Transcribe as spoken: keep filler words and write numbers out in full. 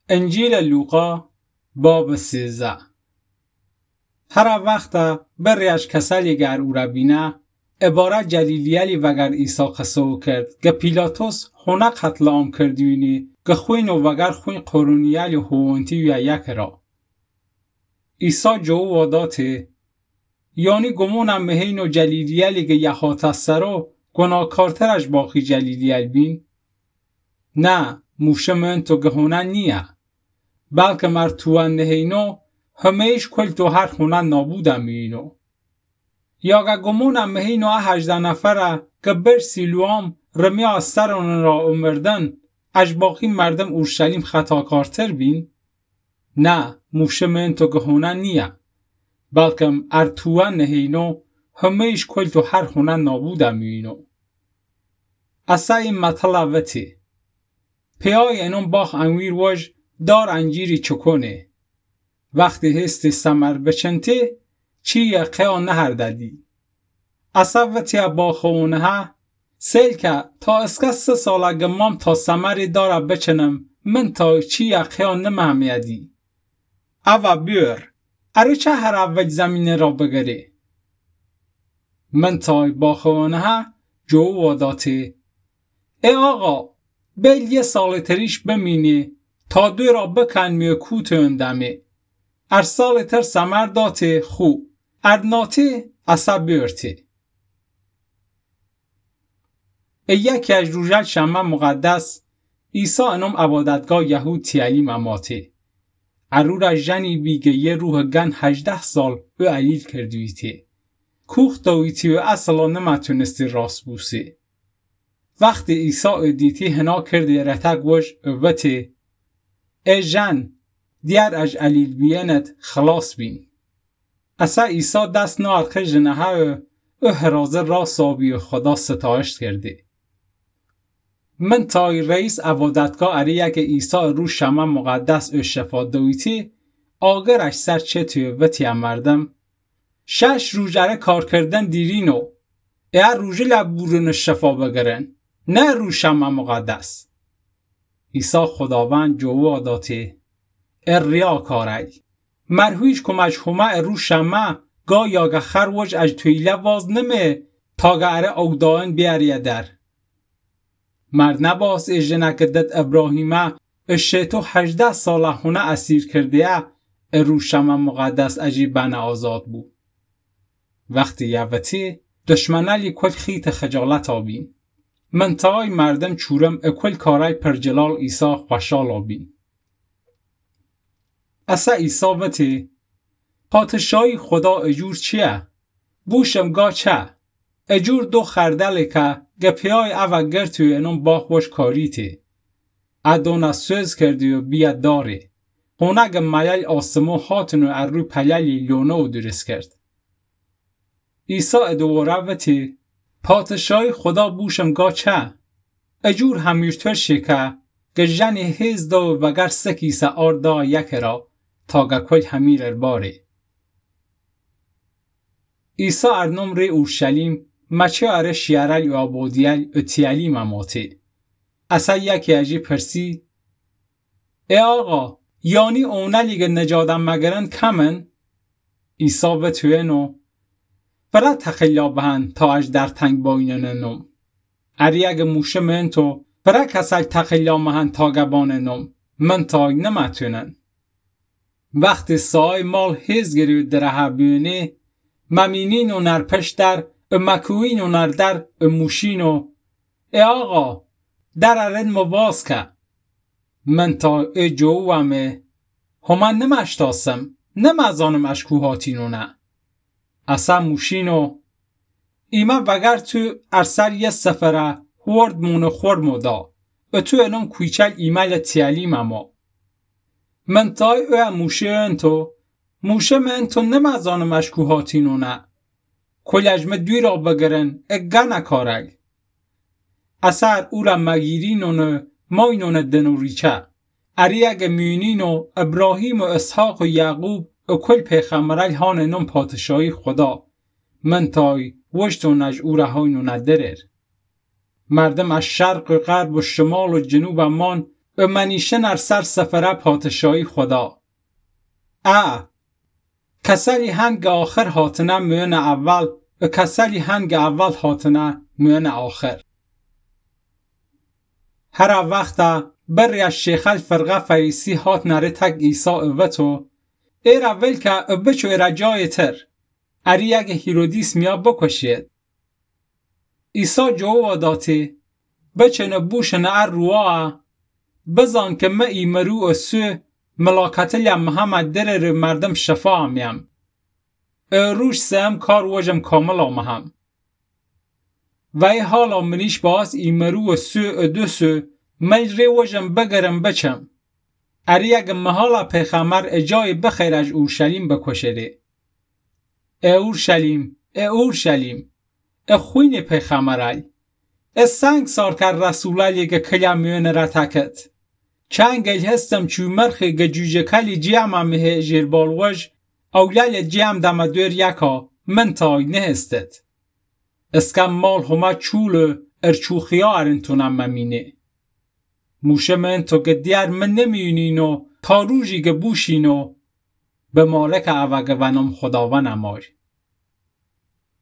انجیل لوقا باب سیزده. هر وقت بریش کسلی گر او را بینه عبارت جلیلیلی وگر ایسا قصو کرد که پیلاتوس خونه قتل عام کردوینی که خوین و وگر خوین قرونیالی هوونتی و یک را ایسا جو واداته یعنی گمونم مهین و جلیلیلی که یحات سرو گناهکارترش باقی جلیلیل بین؟ نه موشه من تو گهونه نیه بلکه مرتوان نهینو همیش کل تو هر خونه نابودم میینو یا گه گمونم مهینو هجده نفره که بر سیلوام رمی از سران را امردن اش باقی مردم اورشلیم خطاکارتر بین؟ نه موشه من تو گهونه نیه بلکه ارتوان نهینو همیش کل تو هر خونه نابودم میینو اصلا این مطلبتی پیای اینون باخ انویر وج دار انجیری چکونه وقتی هستی سمر بچنتی چی یقیا نهر دادی اصلا وطی باخونه ها سیل که تا اسکا سه ساله گمام تا سمری داره بچنم من تا چی یقیا نمهمیدی اوه بیور اره چه هر اوج زمینه را بگری من تا باخونه ها جو واداتی ای آقا بیل یه سال تریش بمینی تا دوی را بکن میو کوتو اندمی ار سال تر سمر داتی خو ار ناتی اصاب بیورتی ای یکی از روژل شمه مقدس ایسا انم عبادتگاه یهود تیالی مماتی ار رو را جنی بیگه یه روح گن هجده سال او علیل کردویتی کوخ دویتی و اصلا نمتونستی راست بوسی وقتی ایسا ادیتی هنا کردی رتک وش اوتی ای جن دیار اج علیل بینت خلاص بین اصلا ایسا دست نارخه جنه ها او هرازه را سابی و خدا ستایش کرده من تای رئیس عبادتگاه اریه که ایسا رو شمه مقدس او شفا دویتی آگرش سر چه توی وطی مردم شش روژره کار کردن دیرینو ای روژه لبورن شفا بگرن نه رو شمه مقدس ایسا خداوند جو آداتی اریا کاری مرهویش کمش همه رو شمه گا یاگه خروج اج تویله واز نمه تا گره او داین بیاریه در مرد نباس ای جنک دد ابراهیمه اشتو هجده ساله هونه اسیر کرده رو شمه مقدس عجیب بنا آزاد بود وقتی یوتی دشمنالی کل خیت خجالت آبین من تای مردم چورم اکل کارای پرجلال ایسا خوشال آبین اصلا ایسا وتی پادشاهی خدا اجور چیه؟ بوشم گا چه؟ اجور دو خردله که گپیای او گرتوی انون باخوش کاریتی ادونا سوز کردی و بیاد داری خونگ میل آسمو هاتنو ارروی پلیلی لونو درست کرد ایسا ادواره وتی پادشاهی خدا بوشم گا چه؟ اجور همیرتر شکه که جنی هیز دو وگر سکیسه آر دا یک را تا گه کل همیر ارباره ایسا ارنم ری اورشلیم مچه اره شیارل و آبودیل اتیالی مماتی اصلا یکی اجی پرسی ای آقا یعنی اونلی که نجادم مگرن کمن؟ ایسا و توینو برا تخیلا بهن تا اج در تنگ باینننم اری اگه موشه من تو برا کسل تخیلا مهن تا گباننم من تاگ نمتونن وقتی سای مال هیز گری و دره بیونی ممینین و نرپش در مکوین و نردر موشین و ای آقا در ارن مواز که من تا ای جو همه همان نمشتاسم نمازانم اشکوهاتینو نه اصلا موشینو ایما وگر تو ارسر یه سفره هورد مونو خورد مودا و تو انم کویچل ایمال تیالی مما من تای او موشه انتو موشه من تو نمازانم اشکوهاتینو نه کلجمه دوی را بگرن اگه نکارگ اثر او را مگیرینونو ماینون دنوریچه اری اگه میونینو ابراهیم و اسحاق و یعقوب و کل پیغمبرال هان نم پادشاهی خدا من تای وشتو نج او را هاینو ندرر مردم از شرق و غرب و شمال و جنوب امان به منیشن ار سر سفره پادشاهی خدا. اه کسلی هنگ آخر هاتنه میان اول و کسلی هنگ اول هاتنه میان آخر. هر وقت بری از شیخل فرقه فریسی هات نره تک ایسا اوتو ایر اول که بچو ایر جای تر اری اگه هیرودیس میا بکشید. ایسا جواب داتی بچنه بوشنه ار رواه بزن که ما ایمرو و سو ملاکتل محمد در رو مردم شفا همیم. روش سهم کار وجم کامل آمهم. و ای حالا منیش باز ایمرو و سو ادو سو مجری وجم بگرم بچم. اری اگه محالا پیغمبر اجای بخیر از اورشلیم بکشده. ای اورشلیم، ای اورشلیم، ای خوین پیغمبرای. ای سنگ سار که رسولالی که کلامیون را تکت. چنگل هستم چو مرخی گجوجه کلی جیام همه جیر بالوش اولیل جیام دم دور یکا من تای نهستد. اسکم مال همه چولو ارچوخیا ارنتونم ممینه. موشه من تو که دیار من نمیونینو تا روژی که بوشینو به مالک اوگه ونم خداوند امای.